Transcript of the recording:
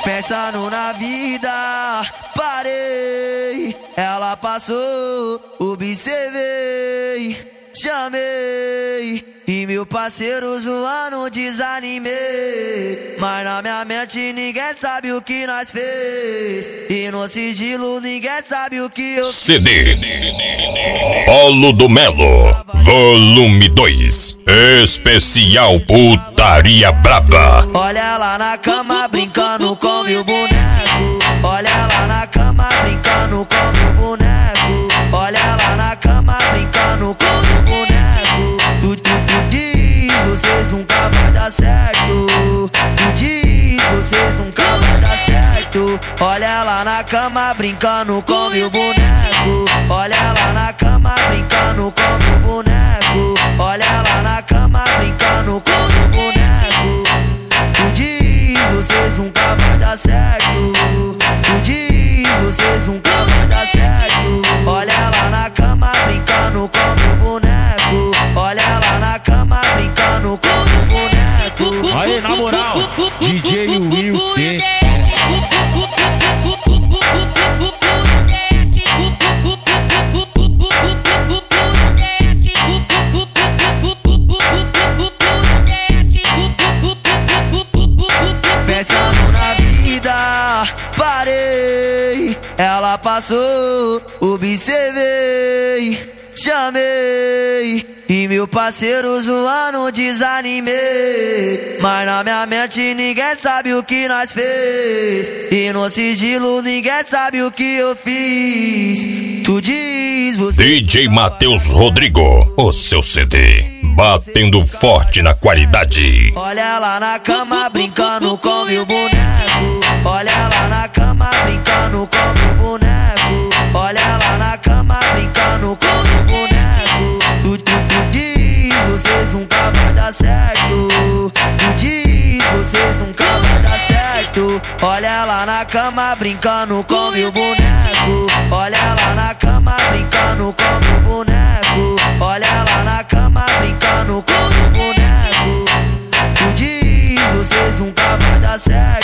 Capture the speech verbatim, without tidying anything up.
Pensando na vida, parei. Ela passou, observei, chamei. E meu parceiro zoando, desanimei. Mas na minha mente ninguém sabe o que nós fez. E no sigilo ninguém sabe o que eu C D Polo do Melo Volume dois Especial Putaria Braba. Olha ela na cama brincando com meu boneco. Olha ela na cama brincando com meu boneco. Olha ela na cama brincando com meu boneco. Tu, tu, tu diz, vocês nunca vai dar certo. Tu diz, vocês nunca vai dar certo. Olha ela na cama brincando com meu boneco. Olha ela na cama brincando com meu boneco. Olha ela na cama brincando com meu boneco. Tu diz, vocês nunca vai dar certo. Tu diz, vocês nunca vai dar certo. Olha ela na cama brincando com meu boneco. Olha ela na cama brincando com meu boneco. Aí, na moral, D J Will T. Pensando na vida, parei. Ela passou, observei, chamei. E meu parceiro zoando, desanimei. Mas na minha mente ninguém sabe o que nós fez. E no sigilo ninguém sabe o que eu fiz. Tu diz, você... D J Matheus Rodrigo, o seu C D batendo forte na qualidade. Olha ela na cama brincando com meu boneco. Olha ela na cama brincando com meu boneco. Olha ela na cama brincando com meu boneco. Tu, tu, tu diz, vocês nunca vai dar certo. Tu diz, vocês nunca vai dar certo. Olha ela na cama brincando com meu boneco. Olha ela na cama brincando com meu boneco. Olha ela na cama brincando com meu boneco. Tu diz, vocês nunca vai dar certo.